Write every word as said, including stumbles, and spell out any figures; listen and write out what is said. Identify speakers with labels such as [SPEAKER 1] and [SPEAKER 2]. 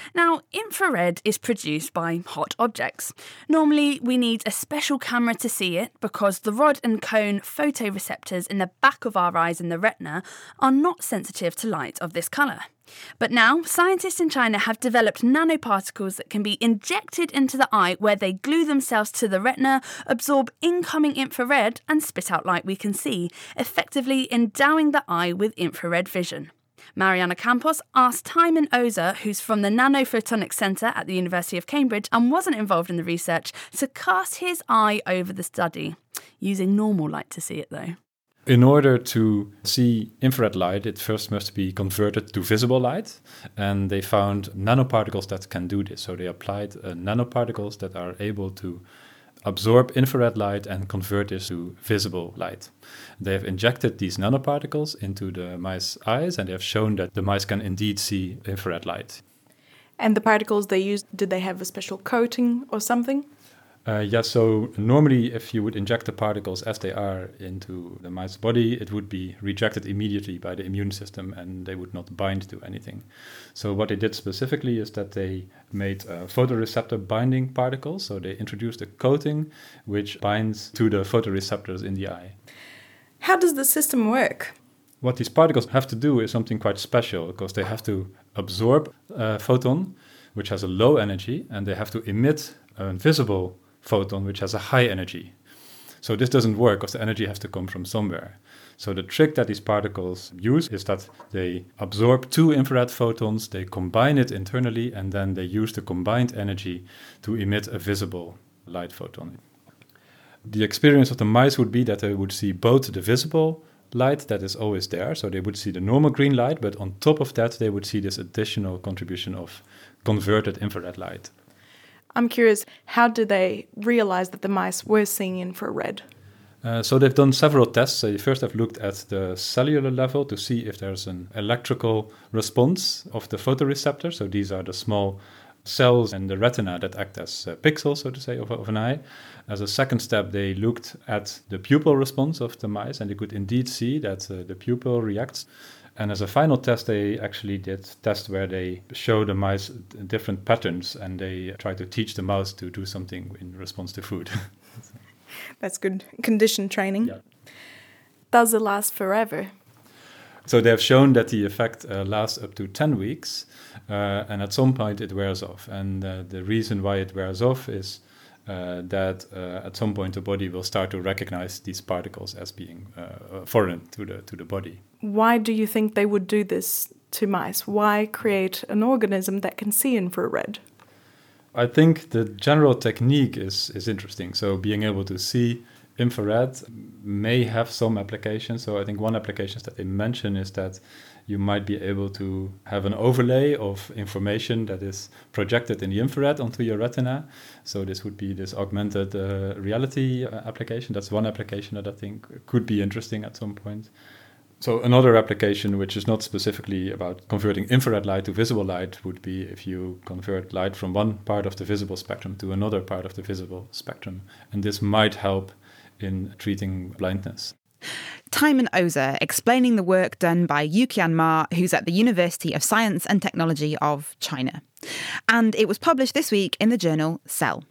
[SPEAKER 1] Now, infrared is produced by hot objects. Normally, we need a special camera to see it because the rod and cone photoreceptors in the back of our eyes in the retina are not sensitive to light of this colour. But now, scientists in China have developed nanoparticles that can be injected into the eye where they glue themselves to the retina, absorb incoming infrared and spit out light we can see, effectively endowing the eye with infrared vision. Mariana Campos asked Thymen Ozer, who's from the Nanophotonics Centre at the University of Cambridge and wasn't involved in the research, to cast his eye over the study, using normal light to see it though.
[SPEAKER 2] In order to see infrared light, it first must be converted to visible light, and they found nanoparticles that can do this. So they applied uh, nanoparticles that are able to absorb infrared light and convert this to visible light. They have injected these nanoparticles into the mice eyes, and they have shown that the mice can indeed see infrared light.
[SPEAKER 3] And the particles they used, did they have a special coating or something?
[SPEAKER 2] Uh, yeah, so normally if you would inject the particles as they are into the mice's body, it would be rejected immediately by the immune system and they would not bind to anything. So what they did specifically is that they made uh, photoreceptor binding particles. So they introduced a coating which binds to the photoreceptors in the eye.
[SPEAKER 3] How does the system work?
[SPEAKER 2] What these particles have to do is something quite special because they have to absorb a photon which has a low energy and they have to emit a visible photon which has a high energy. So this doesn't work because the energy has to come from somewhere. So the trick that these particles use is that they absorb two infrared photons, they combine it internally, and then they use the combined energy to emit a visible light photon. The experience of the mice would be that they would see both the visible light that is always there, so they would see the normal green light, but on top of that they would see this additional contribution of converted infrared light.
[SPEAKER 3] I'm curious, how did they realize that the mice were seeing infrared?
[SPEAKER 2] Uh, so they've done several tests. So they first have looked at the cellular level to see if there's an electrical response of the photoreceptor. So these are the small cells in the retina that act as uh, pixels, so to say, of, of an eye. As a second step, they looked at the pupil response of the mice, and they could indeed see that uh, the pupil reacts. And as a final test, they actually did tests where they show the mice different patterns and they try to teach the mouse to do something in response to food.
[SPEAKER 3] That's good condition training.
[SPEAKER 2] Yeah.
[SPEAKER 3] Does it last forever?
[SPEAKER 2] So they have shown that the effect uh, lasts up to ten weeks uh, and at some point it wears off. And uh, the reason why it wears off is Uh, that uh, at some point the body will start to recognize these particles as being uh, foreign to the to the body.
[SPEAKER 3] Why do you think they would do this to mice? Why create an organism that can see infrared?
[SPEAKER 2] I think the general technique is is interesting. So being able to see infrared may have some applications. So I think one application that they mention is that you might be able to have an overlay of information that is projected in the infrared onto your retina. So this would be this augmented uh, reality uh, application. That's one application that I think could be interesting at some point. So another application, which is not specifically about converting infrared light to visible light, would be if you convert light from one part of the visible spectrum to another part of the visible spectrum. And this might help in treating blindness.
[SPEAKER 4] Thymen Ozer explaining the work done by Yuqian Ma, who's at the University of Science and Technology of China. And it was published this week in the journal Cell.